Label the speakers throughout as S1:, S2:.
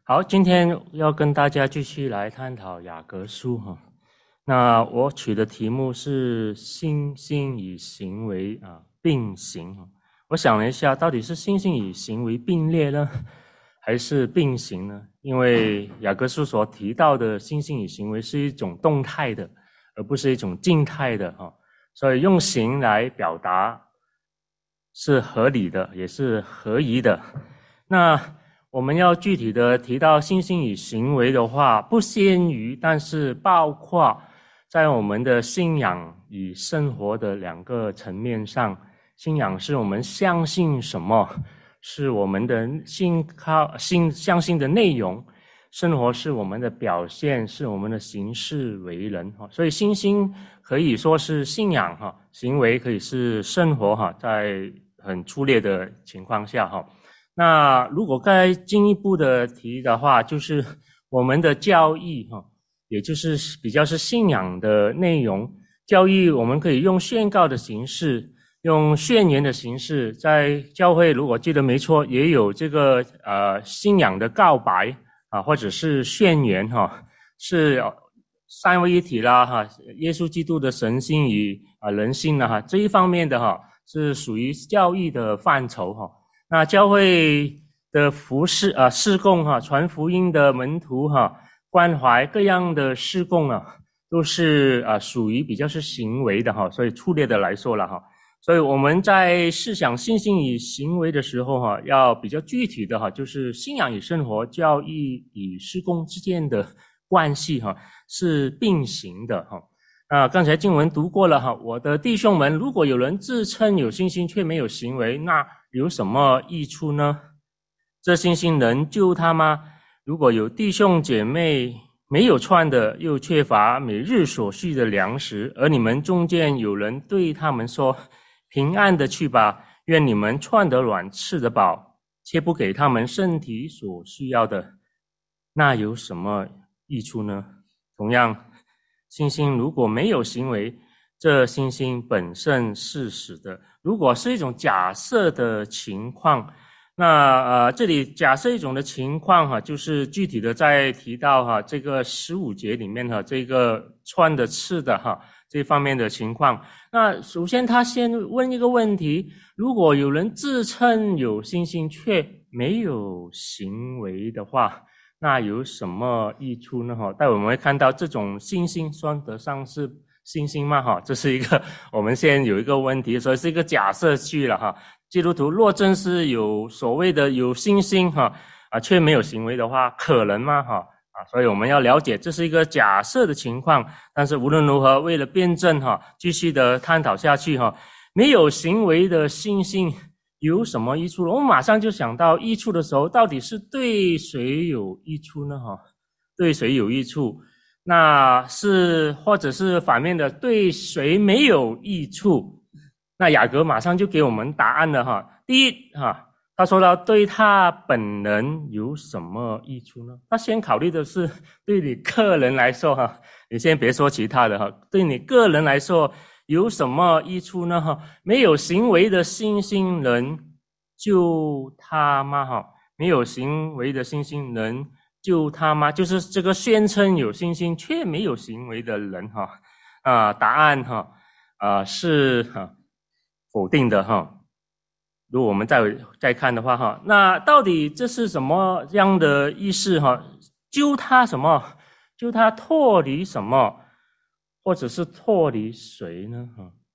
S1: 好，今天要跟大家继续来探讨雅各书哈。那我取的题目是信心与行为并行。我想了一下，到底是信心与行为并列呢，还是并行呢？因为雅各书所提到的信心与行为是一种动态的，而不是一种静态的哈。所以用行来表达是合理的，也是合宜的。那我们要具体的提到信心与行为的话，不限于，但是包括在我们的信仰与生活的两个层面上。信仰是我们相信什么，是我们的相信的内容；生活是我们的表现，是我们的行事为人。所以信心可以说是信仰，行为可以是生活，在很粗略的情况下。那如果该进一步的提的话，就是我们的教义，也就是比较是信仰的内容。教义我们可以用宣告的形式，用宣言的形式，在教会如果记得没错，也有这个信仰的告白或者是宣言是三位一体啦耶稣基督的神性与人性啦这一方面的是属于教义的范畴那教会的服事事工传福音的门徒关怀各样的事工都是属于比较是行为的所以粗略的来说了所以我们在思想信心与行为的时候要比较具体的就是信仰与生活、教义与事工之间的关系是并行的刚才经文读过了我的弟兄们，如果有人自称有信心却没有行为，那有什么益处呢？这信心能救他吗？如果有弟兄姐妹没有穿的，又缺乏每日所需的粮食，而你们中间有人对他们说，平安的去吧，愿你们穿得暖，吃得饱，却不给他们身体所需要的，那有什么益处呢？同样，信心如果没有行为，这信心本身是死的。如果是一种假设的情况，那这里假设一种的情况就是具体的在提到这个15节里面这个穿的吃的这方面的情况。那首先他先问一个问题，如果有人自称有信心却没有行为的话，那有什么益处呢？待会我们会看到这种信心算得上是信心吗？这是一个我们先有一个问题，所以是一个假设句了基督徒若真是有所谓的有信心却没有行为的话，可能吗？所以我们要了解这是一个假设的情况。但是无论如何，为了辩证继续的探讨下去没有行为的信心有什么益处？我们马上就想到益处的时候，到底是对谁有益处呢？对谁有益处？那是或者是反面的，对谁没有益处？那雅各马上就给我们答案了第一他说到对他本人有什么益处呢？他先考虑的是对你个人来说你先别说其他的对你个人来说有什么益处呢？没有行为的信心能救他吗？没有行为的信心能救他吗？就是这个宣称有信心却没有行为的人答案是否定的如果我们再看的话那到底这是什么样的意思救他什么？救他脱离什么？或者是脱离谁呢？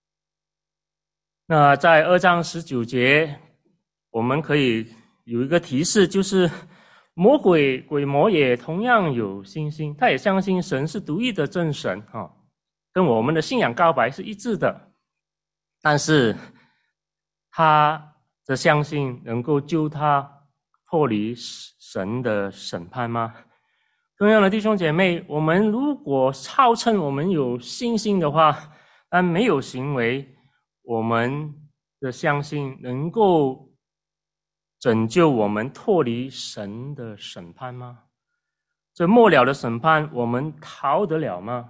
S1: 那在2章19节我们可以有一个提示，就是鬼魔也同样有信心，他也相信神是独一的真神跟我们的信仰告白是一致的，但是他的相信能够救他脱离神的审判吗？同样的弟兄姐妹，我们如果号称我们有信心的话，但没有行为，我们的相信能够拯救我们脱离神的审判吗？这末了的审判我们逃得了吗？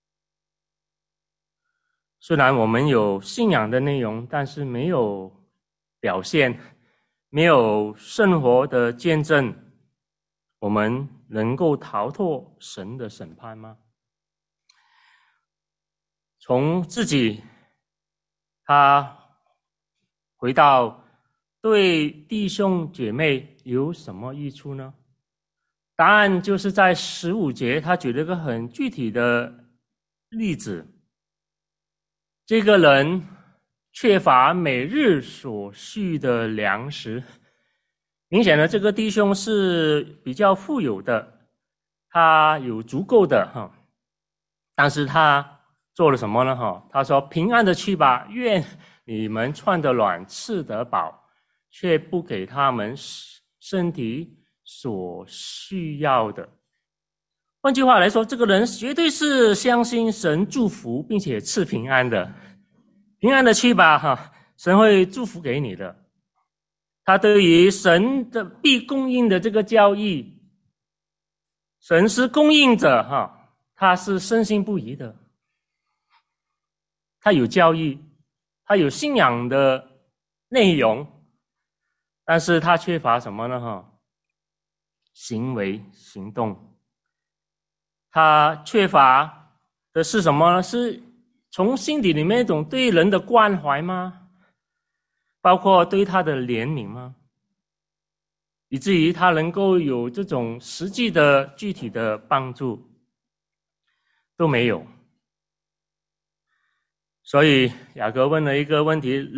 S1: 虽然我们有信仰的内容，但是没有表现，没有生活的见证， 我们能够逃脱神的审判吗？从自己他回到对弟兄姐妹有什么益处呢？答案就是在15节，他举了一个很具体的例子。这个人缺乏每日所需的粮食，明显的这个弟兄是比较富有的，他有足够的但是他做了什么呢？他说平安的去吧，愿你们穿得暖，吃得饱，却不给他们身体所需要的。换句话来说，这个人绝对是相信神祝福并且赐平安的。平安的去吧，神会祝福给你的。他对于神的必供应的这个教义，神是供应者他是深信不疑的。他有教义，他有信仰的内容，但是他缺乏什么呢？行为行动。他缺乏的是什么呢？是从心底里面一种对人的关怀吗？包括对他的怜悯吗？以至于他能够有这种实际的具体的帮助都没有。所以雅各问了一个问题，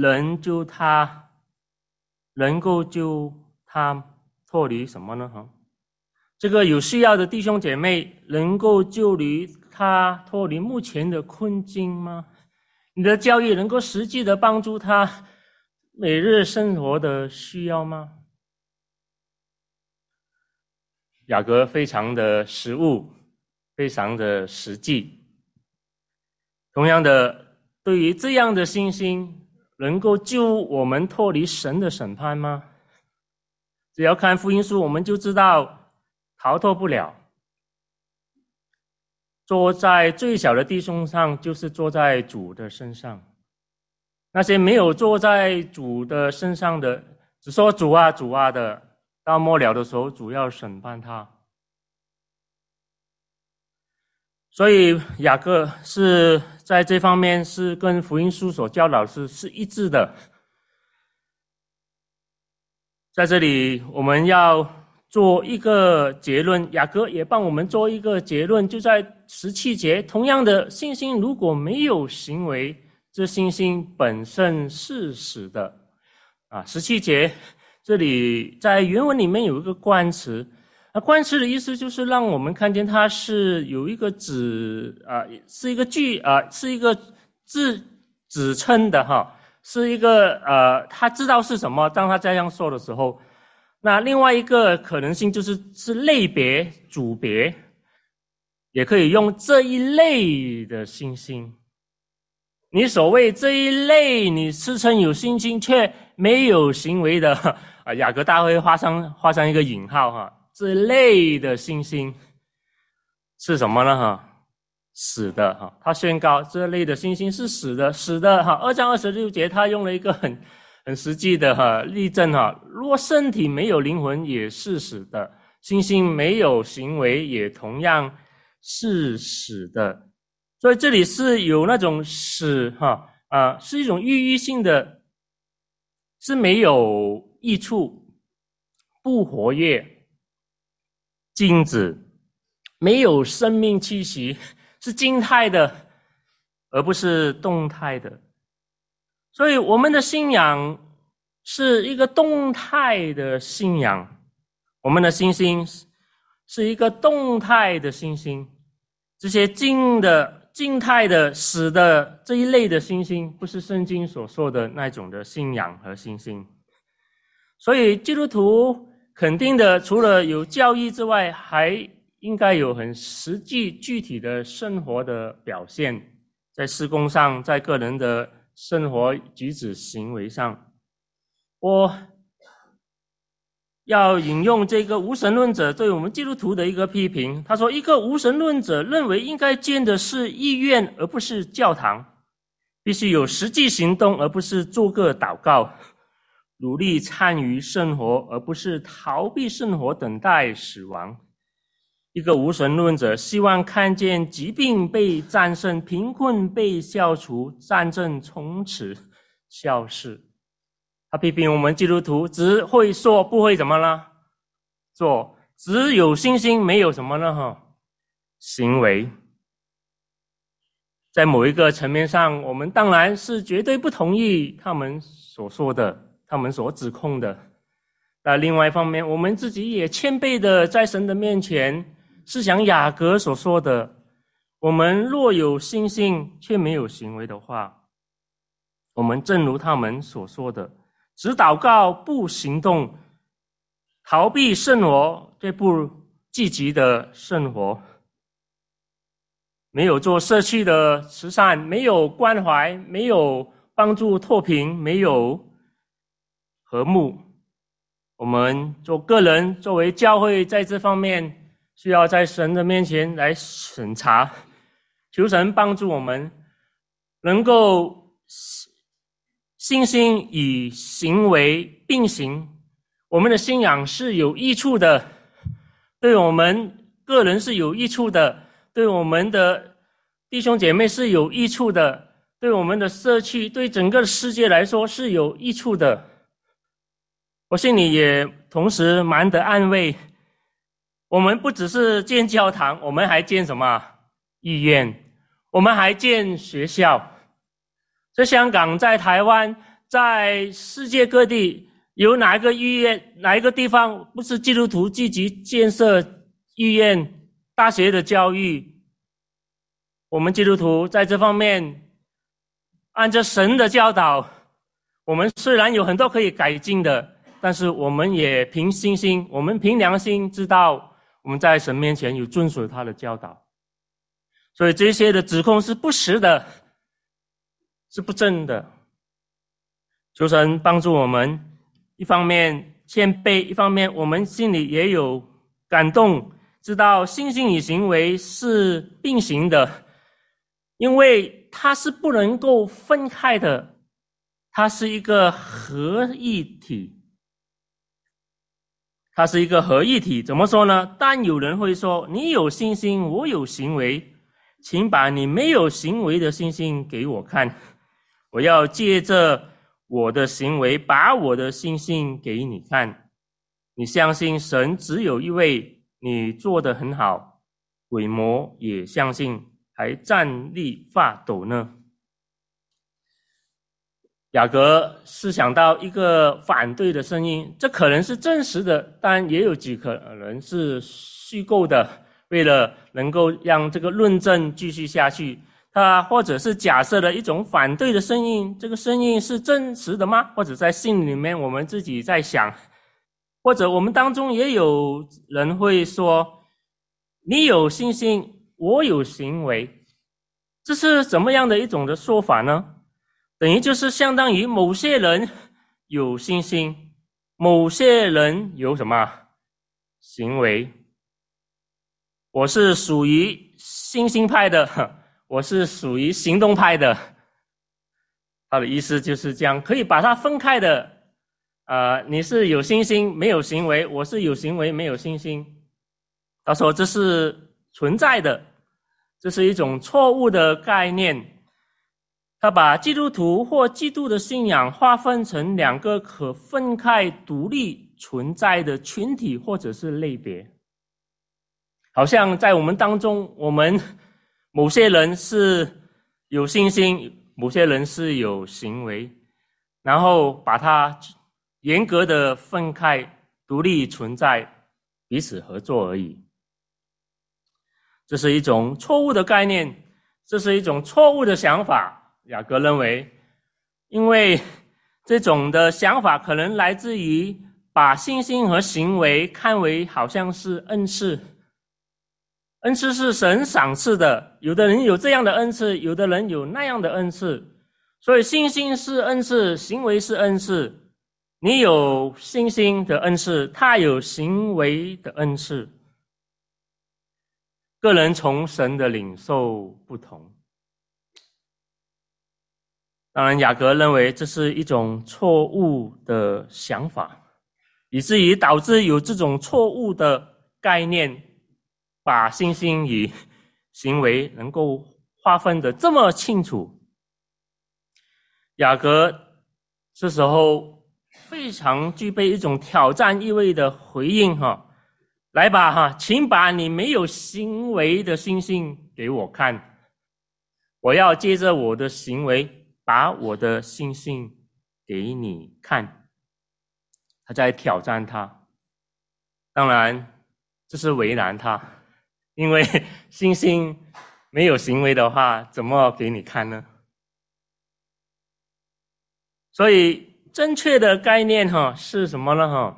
S1: 能够救他脱离什么呢？这个有需要的弟兄姐妹能够救离他脱离目前的困境吗？你的教育能够实际的帮助他每日生活的需要吗？雅各非常的实务，非常的实际。同样的，对于这样的信心，能够救我们脱离神的审判吗？只要看福音书，我们就知道逃脱不了。坐在最小的弟兄上，就是坐在主的身上。那些没有坐在主的身上的，只说主啊主啊的，到末了的时候，主要审判他。所以雅各是在这方面是跟福音书所教导是一致的。在这里我们要做一个结论，雅各也帮我们做一个结论，就在17节，同样的信心如果没有行为，这信心本身是死的。17节这里在原文里面有一个冠词，冠词的意思就是让我们看见它是有一个是一个是一个指称的是一个他知道是什么，当他这样说的时候。那另外一个可能性是类别、组别，也可以用这一类的信心。你所谓这一类，你自称有信心却没有行为的，雅各大会画上一个引号这类的信心是什么呢？死的他宣告这类的信心是死的2章26节他用了一个很实际的例证若身体没有灵魂也是死的，信心没有行为也同样是死的。所以这里是有那种死是一种寓意性的，是没有益处，不活跃，静止，没有生命气息，是静态的而不是动态的。所以我们的信仰是一个动态的信仰，我们的信心是一个动态的信心。这些静态的死的这一类的信心，不是圣经所说的那种的信仰和信心。所以基督徒肯定的，除了有教义之外，还应该有很实际具体的生活的表现，在事工上，在个人的生活举止行为上。我要引用这个无神论者对我们基督徒的一个批评，他说一个无神论者认为应该建的是医院而不是教堂，必须有实际行动而不是做个祷告。 努力参与生活，而不是逃避生活，等待死亡。一个无神论者希望看见疾病被战胜，贫困被消除，战争从此消失。他批评我们基督徒只会说不会怎么呢？做，只有信心没有什么呢？行为。在某一个层面上，我们当然是绝对不同意他们所说的，他们所指控的。但另外一方面，我们自己也谦卑的在神的面前思想雅各所说的，我们若有信心却没有行为的话，我们正如他们所说的，只祷告不行动，逃避生活，却不积极的生活，没有做社区的慈善，没有关怀，没有帮助脱贫，没有和睦。我们做个人，作为教会，在这方面需要在神的面前来审查，求神帮助我们能够信心与行为并行。我们的信仰是有益处的，对我们个人是有益处的，对我们的弟兄姐妹是有益处的，对我们的社区，对整个世界来说是有益处的。我心里也同时蛮得安慰，我们不只是建教堂，我们还建什么？医院，我们还建学校。在香港，在台湾，在世界各地，有哪一个医院，哪一个地方不是基督徒积极建设医院、大学的教育？我们基督徒在这方面按照神的教导，我们虽然有很多可以改进的，但是我们也凭信心，我们凭良心知道我们在神面前有遵守他的教导。所以这些的指控是不实的，是不正的。求神帮助我们，一方面谦卑，一方面我们心里也有感动，知道信心与行为是并行的，因为它是不能够分开的，它是一个合一体。它是一个合一体，怎么说呢？但有人会说，你有信心，我有行为，请把你没有行为的信心给我看，我要借着我的行为把我的信心给你看。你相信神只有一位，你做得很好，鬼魔也相信，还站立发抖呢。雅各是想到一个反对的声音，这可能是真实的，但也有几可能是虚构的，为了能够让这个论证继续下去，他或者是假设了一种反对的声音，这个声音是真实的吗？或者在心里面我们自己在想，或者我们当中也有人会说，你有信心，我有行为，这是怎么样的一种的说法呢？等于就是相当于某些人有信心，某些人有什么行为。我是属于信心派的，我是属于行动派的。他的意思就是这样，可以把它分开的。你是有信心没有行为，我是有行为没有信心。他说这是存在的，这是一种错误的概念。他把基督徒或基督的信仰划分成两个可分开独立存在的群体或者是类别，好像在我们当中，我们某些人是有信心，某些人是有行为，然后把它严格的分开独立存在，彼此合作而已。这是一种错误的概念，这是一种错误的想法。雅各认为，因为这种的想法可能来自于把信心和行为看为好像是恩赐，恩赐是神赏赐的，有的人有这样的恩赐，有的人有那样的恩赐，所以信心是恩赐，行为是恩赐。你有信心的恩赐，他有行为的恩赐。个人从神的领受不同。 当然雅各认为这是一种错误的想法，以至于导致有这种错误的概念，把信心与行为能够划分得这么清楚。雅各这时候非常具备一种挑战意味的回应来吧请把你没有行为的信心给我看，我要借着我的行为把我的信心给你看。他在挑战他，当然这是为难他，因为信心没有行为的话怎么给你看呢？所以正确的概念是什么呢？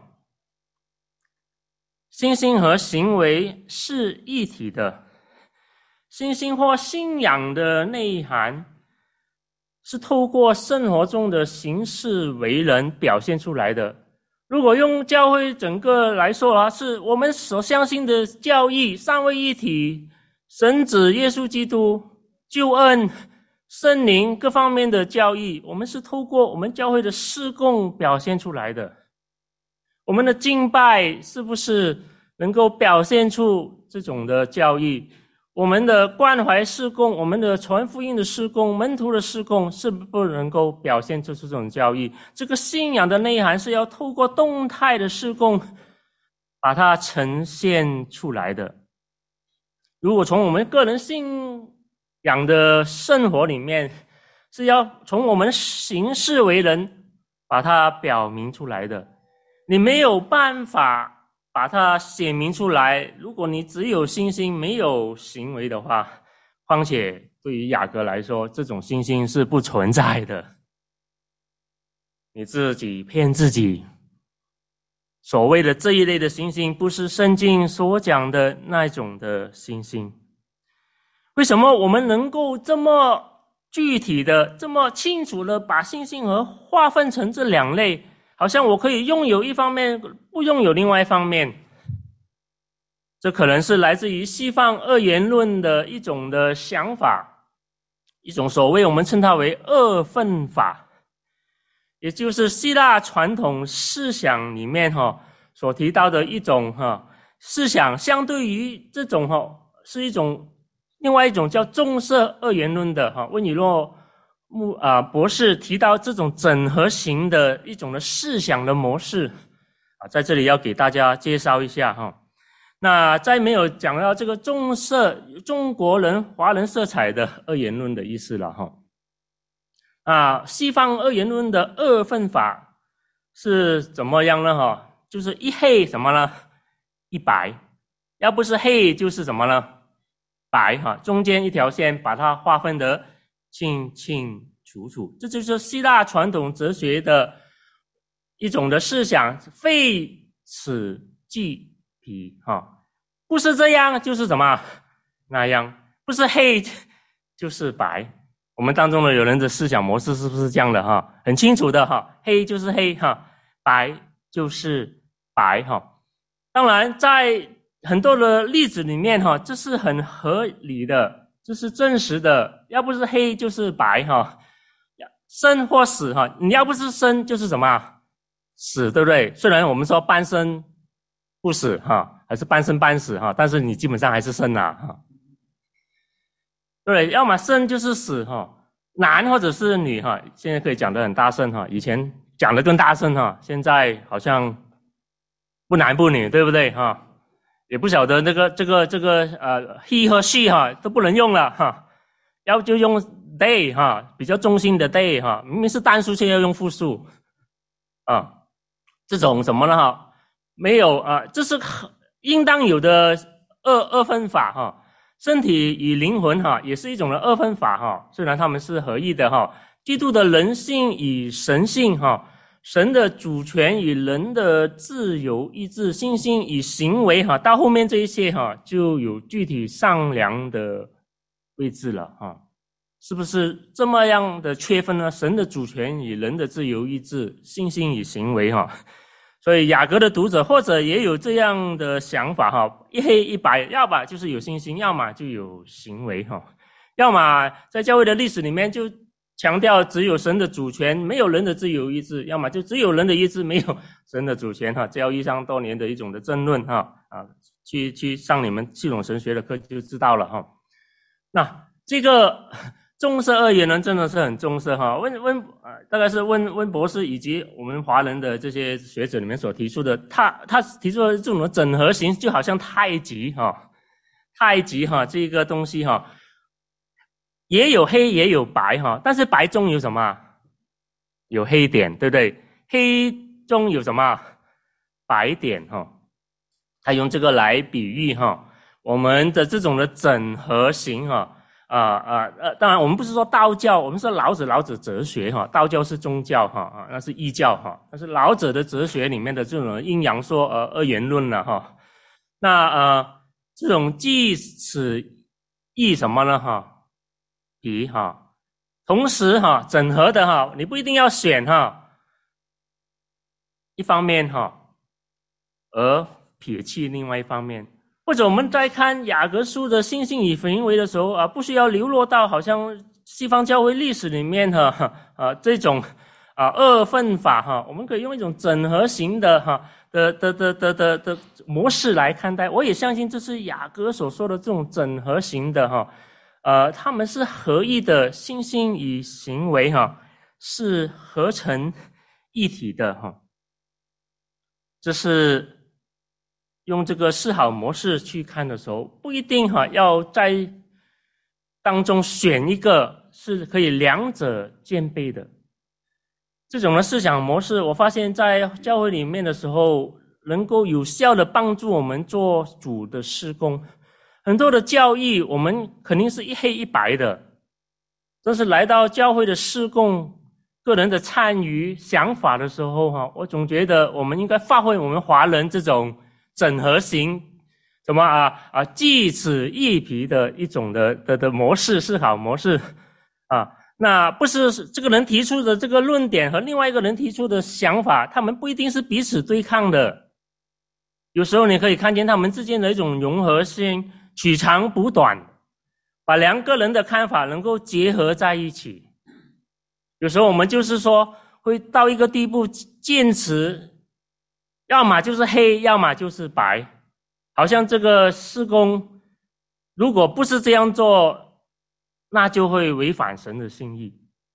S1: 信心和行为是一体的，信心或信仰的内涵是透过生活中的行事为人表现出来的。如果用教会整个来说是我们所相信的教义，三位一体，神子耶稣基督，救恩，圣灵各方面的教义，我们是透过我们教会的事工表现出来的。我们的敬拜是不是能够表现出这种的教义？我们的关怀事工，我们的传福音的事工，门徒的事工，是不是能够表现出这种教义？这个信仰的内涵是要透过动态的事工把它呈现出来的。如果从我们个人信仰的生活里面，是要从我们行事为人把它表明出来的。你没有办法把它写明出来，如果你只有信心没有行为的话，况且对于雅各来说，这种信心是不存在的。你自己骗自己，所谓的这一类的信心不是圣经所讲的那种的信心。为什么我们能够这么具体的这么清楚的把信心和划分成这两类，好像我可以拥有一方面，不拥有另外一方面？这可能是来自于西方二元论的一种的想法，一种所谓我们称它为二分法，也就是希腊传统思想里面所提到的一种思想，相对于这种是一种另外一种叫众色二元论的温以诺博士提到这种整合型的一种的思想的模式在这里要给大家介绍一下那在没有讲到这个中国人华人色彩的二元论的意思了西方二元论的二分法是怎么样呢就是一黑什么呢？一白，要不是黑就是什么呢？白中间一条线把它划分得清清楚楚。这就是希腊传统哲学的一种的思想，非此即彼不是这样就是什么那样，不是黑就是白。我们当中的有人的思想模式是不是这样的很清楚的黑就是黑白就是白当然在很多的例子里面这是很合理的，这是真实的，要不是黑就是白生或死你要不是生就是什么死，对不对？虽然我们说半生不死还是半生半死但是你基本上还是生对，要么生就是死男或者是女现在可以讲得很大声以前讲得更大声现在好像不男不女，对不对也不晓得这个he 和 she 都不能用了要就用 they 比较中性的 they 明明是单数却要用复数这种什么呢没有这是应当有的二分法身体与灵魂也是一种的二分法虽然他们是合一的基督的人性与神性神的主权与人的自由意志，信心与行为到后面这一些就有具体上量的位置了是不是这么样的区分呢？神的主权与人的自由意志，信心与行为所以雅各的读者或者也有这样的想法一黑一白，要么就是有信心，要么就有行为要么在教会的历史里面就强调只有神的主权，没有人的自由意志，要么就只有人的意志，没有神的主权教义上多年的一种的争论去上你们系统神学的课就知道了那这个重色二元论真的是很重色大概是温博士以及我们华人的这些学者里面所提出的，他提出的这种整合型，就好像太极这个东西也有黑也有白但是白中有什么？有黑点，对不对？黑中有什么？白点他用这个来比喻我们的这种的整合型当然我们不是说道教，我们说老子哲学道教是宗教那是异教但是老子的哲学里面的这种阴阳说二元论了那这种即此异什么呢彼同时整合的你不一定要选一方面而撇弃另外一方面。或者我们在看雅各书的信心与行为的时候不需要流落到好像西方教会历史里面这种二分法我们可以用一种整合型的模式来看待。我也相信这是雅各所说的这种整合型的他们是合一的，信心与行为是合成一体的这是用这个思考模式去看的时候，不一定要在当中选一个是可以两者兼备的。这种的思想模式，我发现在教会里面的时候，能够有效的帮助我们做主的事工。很多的教义我们肯定是一黑一白的，但是来到教会的事工、个人的参与想法的时候我总觉得我们应该发挥我们华人这种整合型什么即此异彼的一种的模式，思考模式那不是这个人提出的这个论点和另外一个人提出的想法，他们不一定是彼此对抗的。有时候你可以看见他们之间的一种融合性，取长补短，把两个人的看法能够结合在一起。有时候我们就是说会到一个地步，坚持要么就是黑，要么就是白，好像这个事工如果不是这样做，那就会违反神的心意。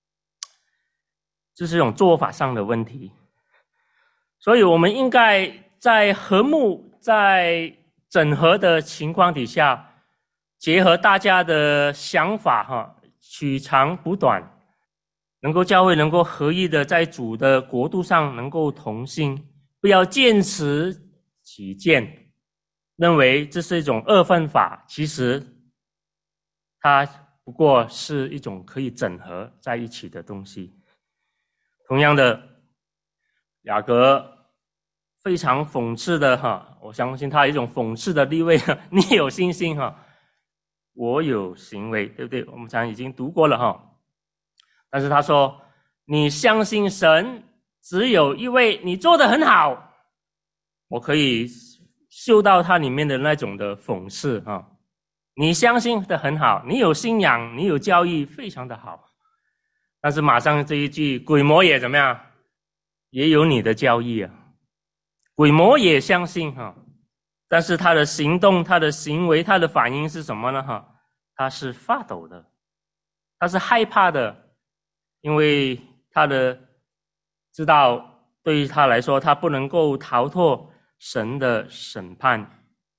S1: 这是一种做法上的问题。所以我们应该在和睦、在整合的情况底下，结合大家的想法取长补短，能够教会能够合一的在主的国度上能够同心，不要坚持己见，认为这是一种二分法，其实它不过是一种可以整合在一起的东西。同样的，雅各非常讽刺的我相信他有一种讽刺的地位你有信心我有行为，对不对？我们常已经读过了但是他说你相信神只有一位，你做得很好，我可以嗅到它里面的那种的讽刺你相信的很好，你有信仰，你有教义，非常的好，但是马上这一句鬼魔也怎么样，也有你的教义鬼魔也相信但是他的行动、他的行为、他的反应是什么呢他是发抖的，他是害怕的，因为他的知道对于他来说，他不能够逃脱神的审判。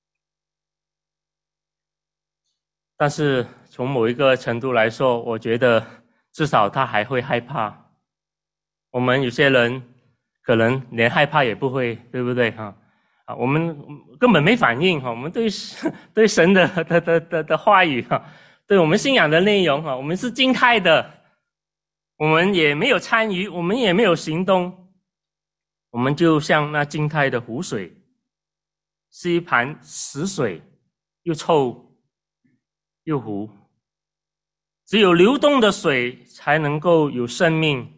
S1: 但是从某一个程度来说，我觉得至少他还会害怕。我们有些人可能连害怕也不会，对不对我们根本没反应我们对神的话语对我们信仰的内容我们是静态的，我们也没有参与，我们也没有行动，我们就像那静态的湖水，是一盘死水，又臭又糊。只有流动的水才能够有生命，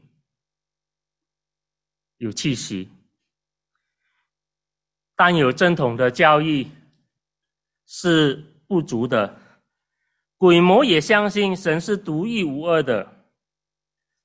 S1: 有气息。但有正统的教义是不足的。鬼魔也相信神是独一无二的，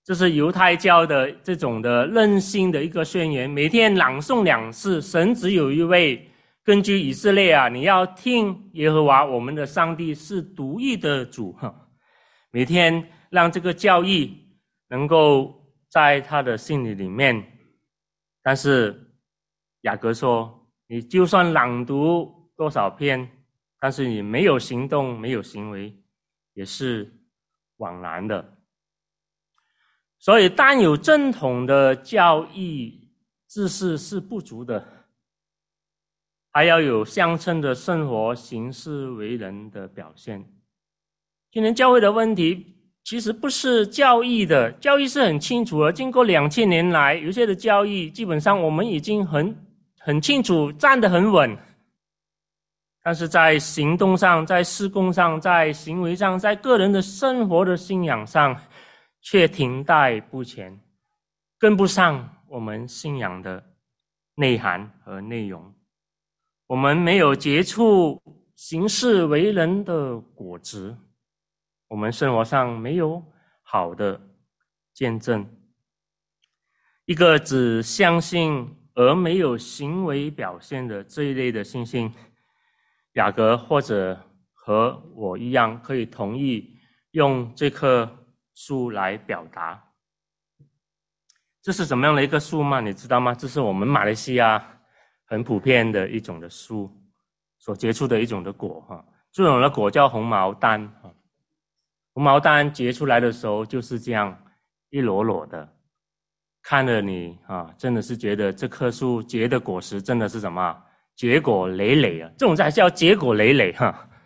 S1: 这是犹太教的这种的任性的一个宣言，每天朗诵2次，神只有一位，根据以色列啊，你要听耶和华我们的上帝是独一的主，每天让这个教义能够在他的心里面。但是雅各说，你就算朗读多少篇，但是你没有行动，没有行为，也是枉然的。所以单有正统的教义知识是不足的，还要有相称的生活行事为人的表现。今天教会的问题其实不是教义的，教义是很清楚的，经过2000年来，有些的教义基本上我们已经很清楚，站得很稳，但是在行动上，在事工上，在行为上，在个人的生活的信仰上却停滞不前，跟不上我们信仰的内涵和内容。我们没有结出行事为人的果子，我们生活上没有好的见证。一个只相信而没有行为表现的这一类的信心，雅各或者和我一样可以同意用这棵树来表达。这是怎么样的一个树吗？你知道吗？这是我们马来西亚很普遍的一种的树所结出的一种的果，这种的果叫红毛丹。红毛丹结出来的时候就是这样一箩箩的，看了你真的是觉得这棵树结的果实真的是什么结果累累啊，这种才叫结果累累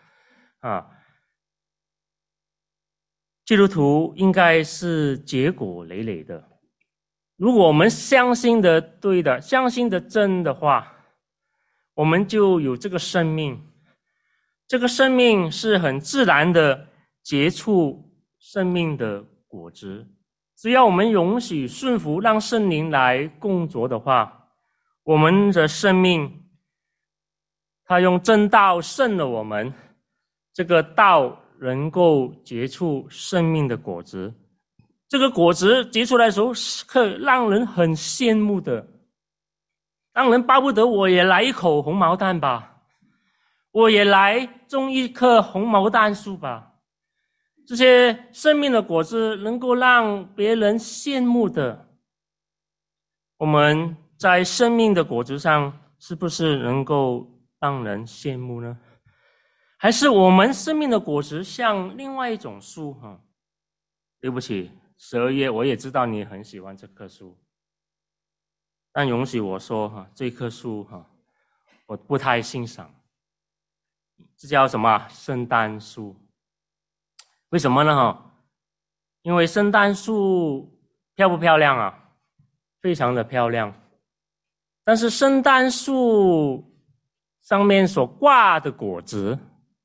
S1: 基督徒应该是结果累累的。如果我们相信的对的，相信的真的话，我们就有这个生命，这个生命是很自然的结出生命的果子。只要我们容许顺服，让圣灵来工作的话，我们的生命他用真道胜了我们，这个道能够结出生命的果子。这个果子结出来的时候是可让人很羡慕的，让人巴不得我也来一口红毛丹吧，我也来种一棵红毛丹树吧。这些生命的果子能够让别人羡慕的，我们在生命的果子上是不是能够让人羡慕呢？还是我们生命的果子像另外一种树对不起，12月我也知道你很喜欢这棵树，但容许我说这棵树我不太欣赏。这叫什么？圣诞树。为什么呢？因为圣诞树漂不漂亮啊？非常的漂亮。但是圣诞树上面所挂的果子，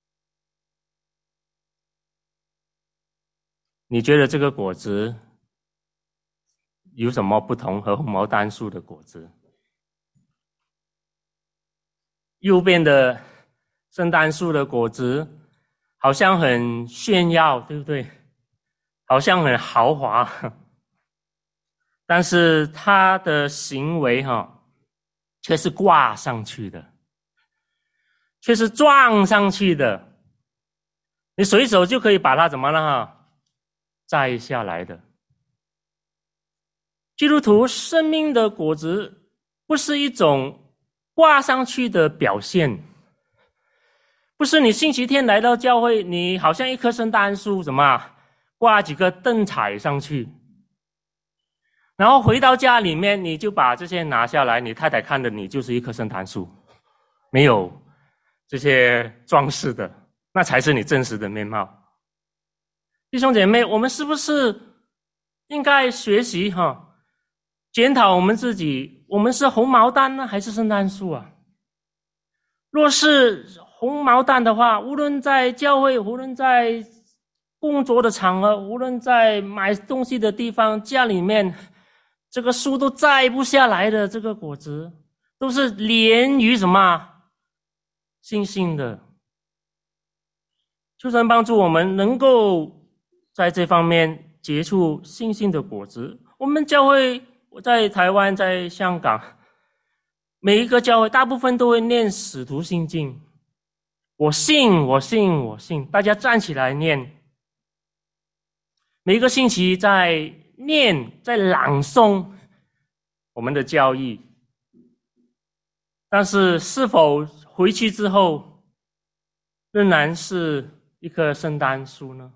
S1: 你觉得这个果子有什么不同和红毛丹树的果子？右边的圣诞树的果子好像很炫耀，对不对？好像很豪华，但是它的行为却是挂上去的，却是撞上去的，你随手就可以把它怎么了摘下来的。基督徒生命的果子不是一种挂上去的表现，不是你星期天来到教会，你好像一棵圣诞树什么挂几个灯彩上去，然后回到家里面你就把这些拿下来，你太太看的你就是一棵圣诞树，没有这些装饰的，那才是你真实的面貌。弟兄姐妹，我们是不是应该学习检讨我们自己，我们是红毛丹呢还是圣诞树啊？若是红毛丹的话，无论在教会，无论在工作的场合，无论在买东西的地方，家里面这个树都摘不下来的，这个果子都是连于什么星星的。求神帮助我们能够在这方面结出信心的果子。我们教会在台湾，在香港，每一个教会大部分都会念使徒信经，我信我信我信，大家站起来念，每一个星期在念，在朗诵我们的教义。但是是否回去之后仍然是一棵圣诞树呢？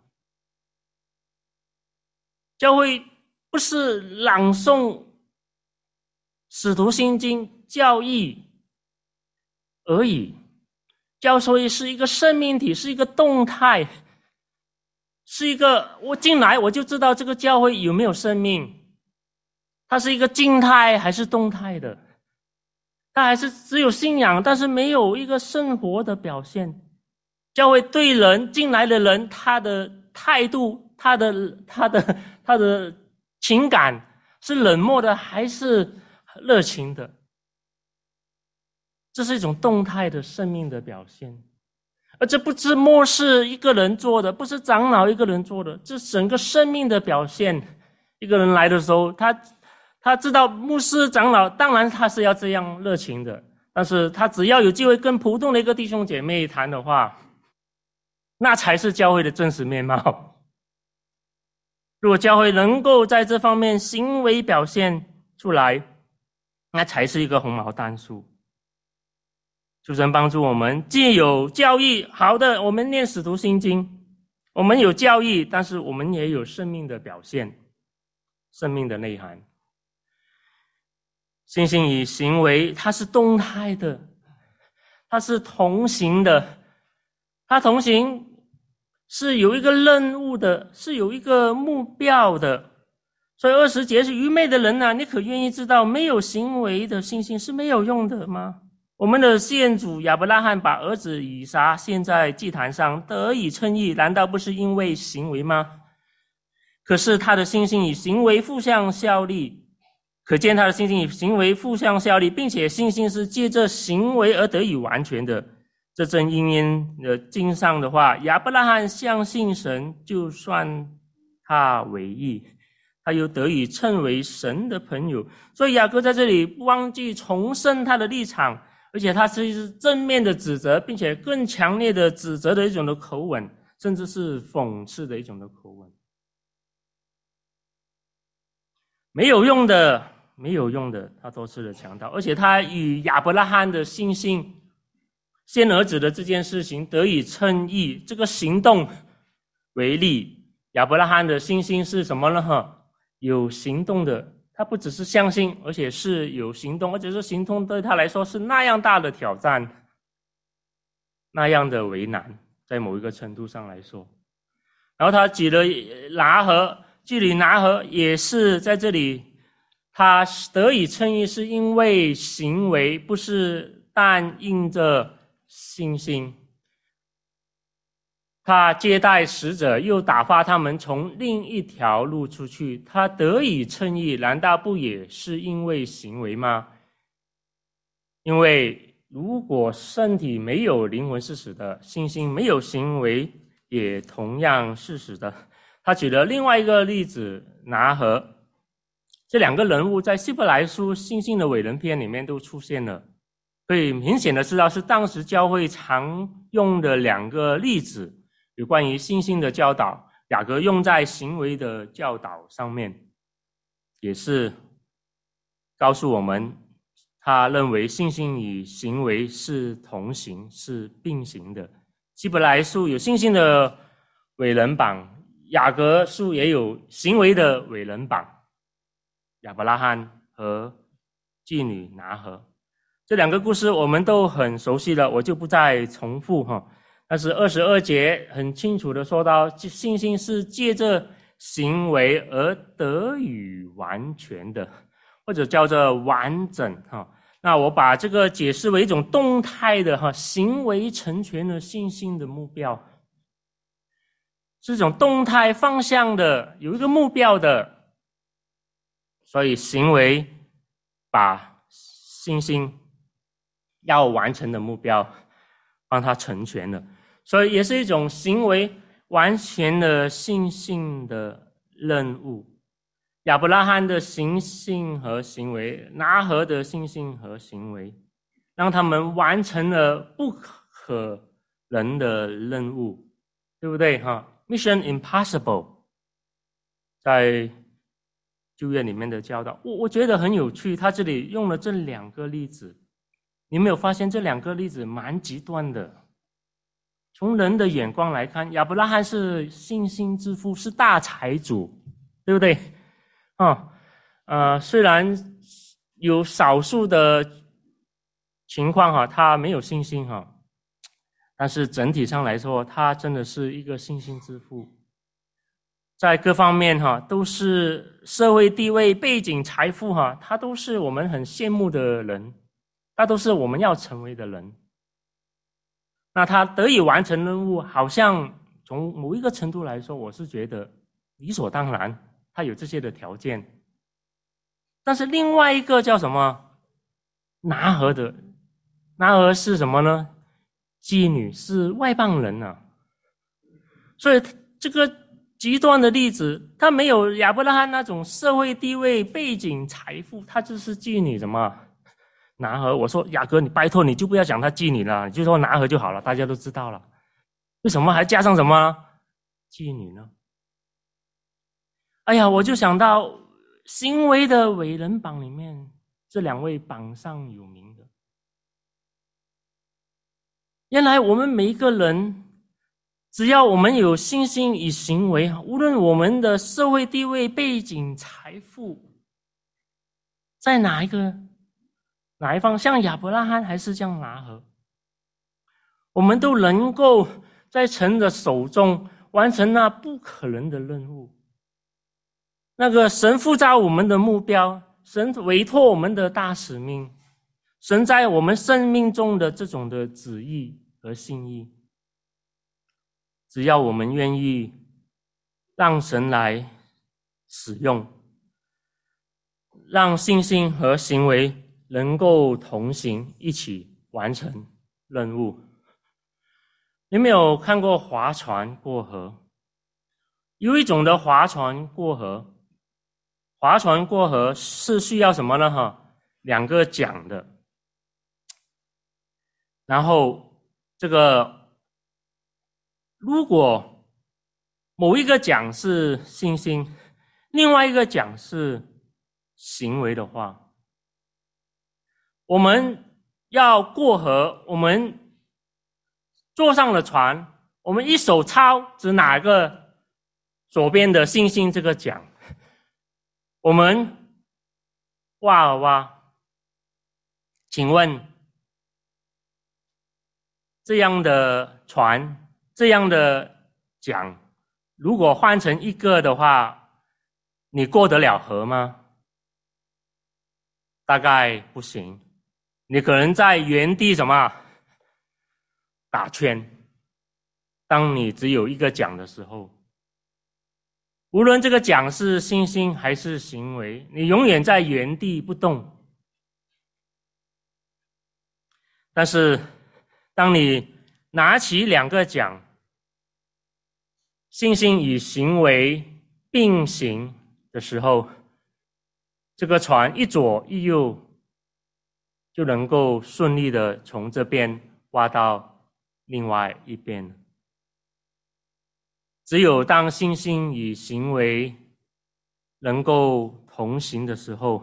S1: 教会不是朗诵使徒信经教义而已，教会是一个生命体，是一个动态，是一个我进来我就知道这个教会有没有生命，它是一个静态还是动态的，它还是只有信仰但是没有一个生活的表现。教会对人进来的人，他的态度，他的情感是冷漠的还是热情的？这是一种动态的生命的表现。而这不是末世一个人做的，不是长老一个人做的，这整个生命的表现。一个人来的时候，他知道牧师长老当然他是要这样热情的，但是他只要有机会跟普通的一个弟兄姐妹谈的话，那才是教会的真实面貌。如果教会能够在这方面行为表现出来，那才是一个红毛丹树。求神帮助我们，既有教义，好的，我们念使徒信经，我们有教义，但是我们也有生命的表现，生命的内涵。信心与行为它是动态的，它是同行的，它同行是有一个任务的，是有一个目标的。所以20节是愚昧的人啊，你可愿意知道没有行为的信心是没有用的吗？我们的先祖亚伯拉罕把儿子以撒献在祭坛上得以称义，难道不是因为行为吗？可是他的信心与行为互相效力，可见他的信心与行为互相效力，并且信心是借着行为而得以完全的。这正应验了经上的话，亚伯拉罕相信神，就算他为义，他又得以称为神的朋友。所以雅各在这里不忘记重申他的立场，而且他是正面的指责，并且更强烈的指责的一种的口吻，甚至是讽刺的一种的口吻。没有用的，没有用的，他多次的强调。而且他与亚伯拉罕的信心，先儿子的这件事情得以称义，这个行动为例，亚伯拉罕的信心是什么呢？有行动的，他不只是相信，而且是有行动，而且是行动对他来说是那样大的挑战，那样的为难，在某一个程度上来说。然后他举了拿合，距离拿合也是在这里，他得以称义是因为行为，不是但因着信心。他接待使者，又打发他们从另一条路出去，他得以称义，难道不也是因为行为吗？因为如果身体没有灵魂是死的，信心没有行为也同样是死的。他举了另外一个例子，拿合。这两个人物在希伯来书信心的伟人篇里面都出现了，可以明显的知道是当时教会常用的两个例子，有关于信心的教导，雅各用在行为的教导上面，也是告诉我们他认为信心与行为是同行，是并行的。希伯来书有信心的伟人榜，雅各书也有行为的伟人榜，亚伯拉罕和妓女拿合。这两个故事我们都很熟悉了，我就不再重复但是22节很清楚的说到，信心是借着行为而得以完全的，或者叫做完整那我把这个解释为一种动态的行为成全了信心的目标，是一种动态方向的，有一个目标的，所以行为把信心要完成的目标帮他成全了，所以也是一种行为完全了信心的任务。亚伯拉罕的心性和行为，拿鹤的心性和行为，让他们完成了不可能的任务，对不对？Mission Impossible， 在旧约里面的教导，我觉得很有趣。他这里用了这2个例子，你没有发现这2个例子蛮极端的？从人的眼光来看，亚伯拉罕是信心之父，是大财主，对不对？虽然有少数的情况他没有信心但是整体上来说，他真的是一个信心之父，在各方面都是社会地位、背景、财富他都是我们很羡慕的人，他都是我们要成为的人。那他得以完成任务，好像从某一个程度来说，我是觉得理所当然，他有这些的条件。但是另外一个叫什么？拿鹤是什么呢？妓女，是外邦人所以这个极端的例子，他没有亚伯拉罕那种社会地位、背景、财富，他就是妓女什么？拿鹤。我说雅各，你拜托你就不要讲他妓女了，你就说拿鹤就好了，大家都知道了。为什么还加上什么妓女呢？哎呀，我就想到行为的伟人榜里面，这2位榜上有名的。原来我们每一个人，只要我们有信心与行为，无论我们的社会地位、背景、财富，在哪一方，像亚伯拉罕还是像拿鹤，我们都能够在神的手中完成那不可能的任务。那个神呼召我们的目标，神委托我们的大使命，神在我们生命中的这种的旨意和心意，只要我们愿意让神来使用，让信心和行为能够同行，一起完成任务。你没有看过划船过河？有一种的划船过河，划船过河是需要什么呢？2个桨的。然后这个如果某一个桨是信心，另外一个桨是行为的话，我们要过河，我们坐上了船，我们一手抄指哪个左边的信心这个桨，我们挖，请问这样的船，这样的桨，如果换成一个的话，你过得了河吗？大概不行，你可能在原地什么打圈。当你只有一个桨的时候，无论这个桨是信心还是行为，你永远在原地不动。但是当你拿起2个桨，信心与行为并行的时候，这个船一左一右就能够顺利的从这边挖到另外一边。只有当信心与行为能够同行的时候，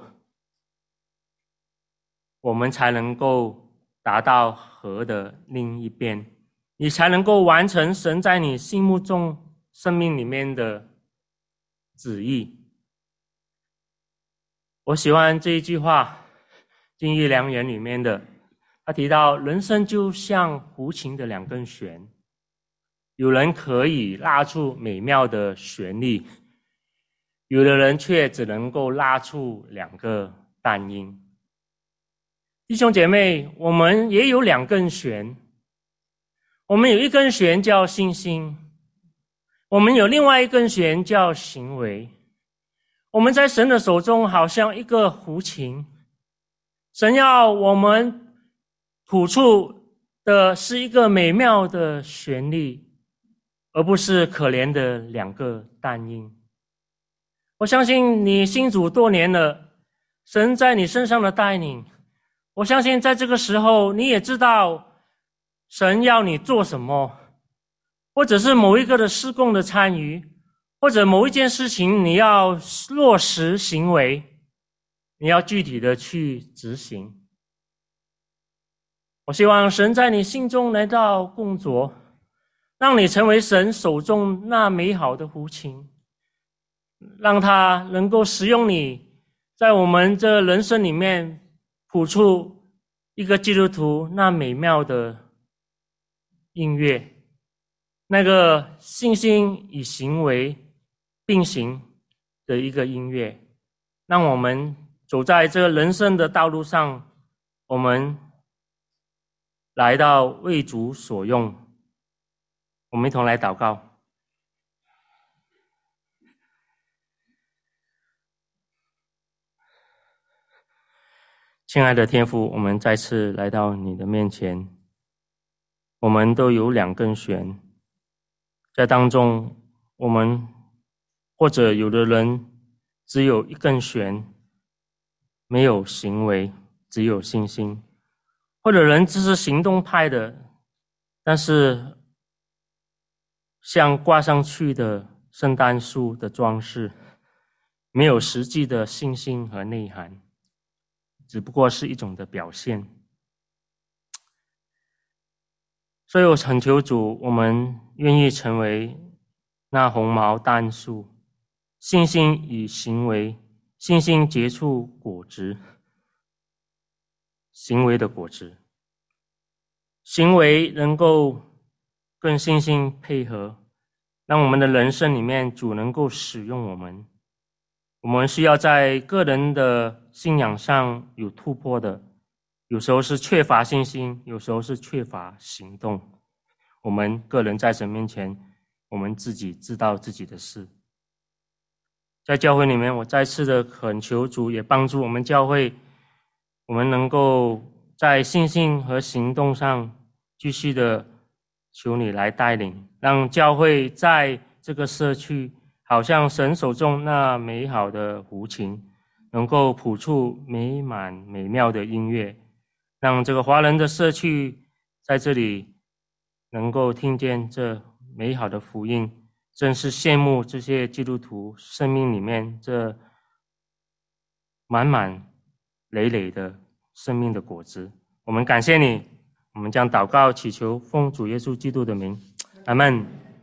S1: 我们才能够达到河的另一边，你才能够完成神在你心目中生命里面的旨意。我喜欢这一句话，金玉良缘里面的，他提到人生就像胡琴的2根弦，有人可以拉出美妙的旋律，有的人却只能够拉出2个淡音。弟兄姐妹，我们也有2根弦，我们有一根弦叫信心，我们有另外一根弦叫行为。我们在神的手中好像一个胡琴，神要我们吐出的是一个美妙的旋律，而不是可怜的2个淡音。 我相信你信主多年了，神在你身上的带领，我相信在这个时候你也知道神要你做什么，或者是某一个的事工的参与，或者某一件事情你要落实行为，你要具体的去执行。我希望神在你心中来到工作，让你成为神手中那美好的胡琴，让他能够使用你，在我们这人生里面谱出一个基督徒那美妙的音乐，那个信心与行为并行的一个音乐，让我们走在这个人生的道路上，我们来到为主所用。我们一同来祷告。亲爱的天父，我们再次来到你的面前，我们都有2根弦，在当中我们或者有的人只有1根弦，没有行为，只有信心，或者人只是行动派的，但是像挂上去的圣诞树的装饰，没有实际的信心和内涵，只不过是一种的表现。所以我恳求主，我们愿意成为那红毛丹树，信心与行为，信心结出果子，行为的果子，行为能够跟信心配合，让我们的人生里面主能够使用我们。我们需要在个人的信仰上有突破的，有时候是缺乏信心，有时候是缺乏行动。我们个人在神面前，我们自己知道自己的事。在教会里面，我再次的恳求主也帮助我们教会，我们能够在信心和行动上继续的求你来带领，让教会在这个社区好像神手中那美好的胡琴，能够谱出美满美妙的音乐，让这个华人的社区在这里能够听见这美好的福音，真是羡慕这些基督徒生命里面这满满累累的生命的果子。我们感谢你，我们将祷告祈求奉主耶稣基督的名，阿们。